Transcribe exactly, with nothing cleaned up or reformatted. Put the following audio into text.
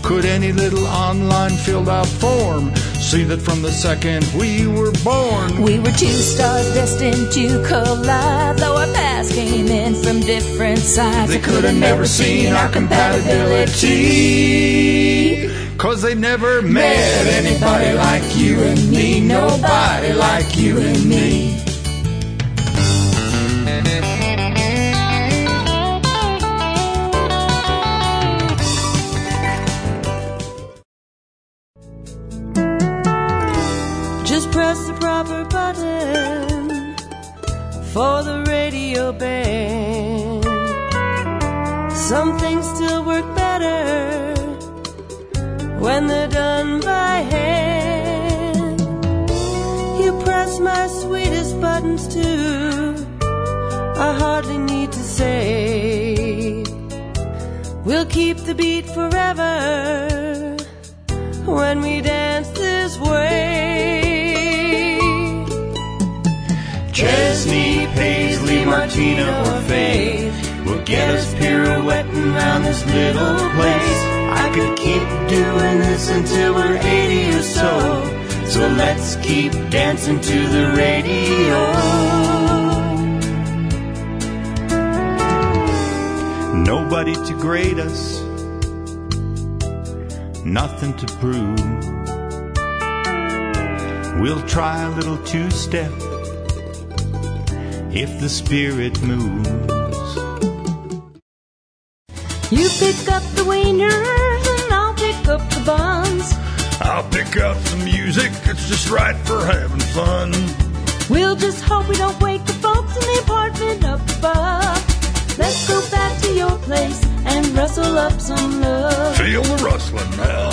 could any little online filled out form see that from the second we were born? We were two stars destined to collide, though our paths came in from different sides. They could have never seen our compatibility, 'cause they never met anybody like you and me. Nobody like you and me. Just press the proper button for the radio band. Some things still work better when they're done by hand. You press my sweetest buttons too, I hardly need to say. We'll keep the beat forever when we dance this way. Chesney, Paisley, Martina, or Faith will get us pirouetting around this little place. I could keep doing this until we're eighty or so, so let's keep dancing to the radio. Nobody to grade us, nothing to prove. We'll try a little two-step if the spirit moves. You pick up the wieners and I'll pick up the buns. I'll pick up some music, it's just right for having fun. We'll just hope we don't wake the folks in the apartment up above. Let's go back to your place and rustle up some love. Feel the rustling now.